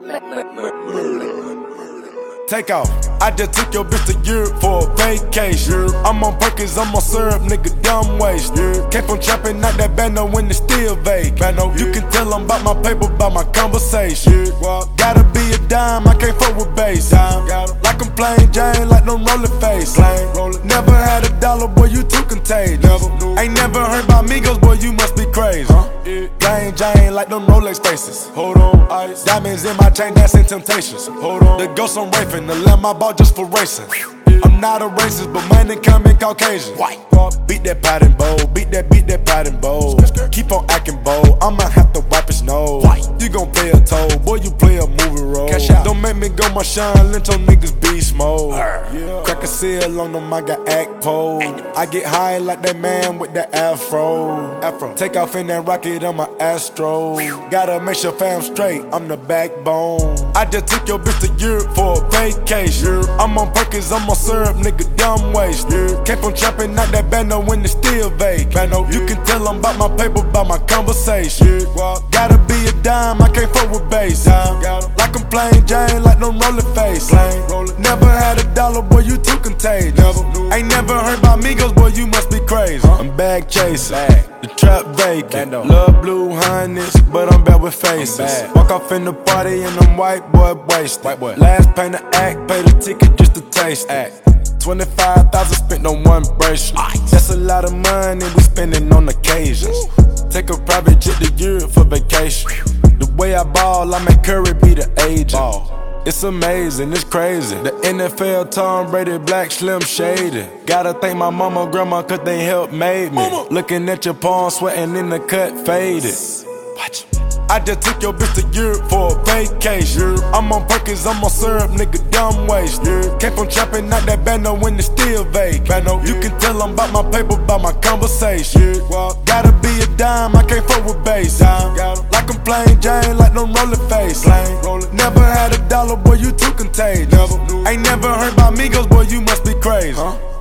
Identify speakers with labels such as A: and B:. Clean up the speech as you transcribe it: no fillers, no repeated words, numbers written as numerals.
A: Take off. I just took your bitch to Europe for a vacation. I'm on Perkins, I'm on syrup, nigga, dumb waste. Came from trapping out that bando when it's still vague. You can tell I'm about my paper, about my conversation. Gotta be a dime, I can't fuck with bass. Like I'm plain Jane, like them rolling face. Never had a dollar, boy, you too contagious. Ain't never heard about Migos, boy, you must be crazy. Plain Jane, like them Rolex faces. Hold on, ice. Diamonds in my chain, that's in Temptations. Hold on. The ghost I'm raping, the lamb I bought just for racing. I'm not a racist, but money coming Caucasian. White. Beat that pot and bowl, beat that pot and bowl. Keep on acting bold, I'ma have to wipe his nose. You gon' pay a toll, boy, you play a movie role. Don't make me go my shine, let your niggas beast mode. Crack a seal on them, I got act pole. I get high like that man with that afro. Take off in that rocket, I'm a Astro. Gotta make sure fam straight, I'm the backbone. I just took your bitch to Europe for a vacation. I'm on Perkins, I'm on syrup, nigga, dumb waste. Came from trapping out that bando when it's still vague. You can tell I'm about my paper, about my conversation. Gotta be a dime, I can't fuck with bass. Like I'm plain Jane, like them rolling face. Never had a dollar, boy, you too contagious. Ain't never heard about Migos, boy, you must be crazy. I'm bag chasing, the trap vacant. Love blue honeys, but I'm bad with faces. Walk off in the party and I'm white boy wasted. Last pay the act, pay the ticket just to taste it. 25,000 spent on one bracelet. That's a lot of money we spending on occasions. Take a private jet to Europe for vacation. The way I ball, I make Curry be the agent. It's amazing, it's crazy. The NFL, Tom Brady, Black Slim Shady. Gotta thank my mama, grandma, cause they helped made me. Looking at your palm, sweating in the cut, faded. Watch. I just took your bitch to Europe for a vacation. I'm on Perkins, I'm on syrup, nigga, dumb waste. Came from trapping out that bando when it's still vague. You can tell I'm about my paper, about my conversation. Gotta be a dime, I can't fuck with bass. Like I'm plain Jane, like them rolling face. Never had a dollar, boy, you too contagious. Ain't never heard about Migos, boy, you must be crazy.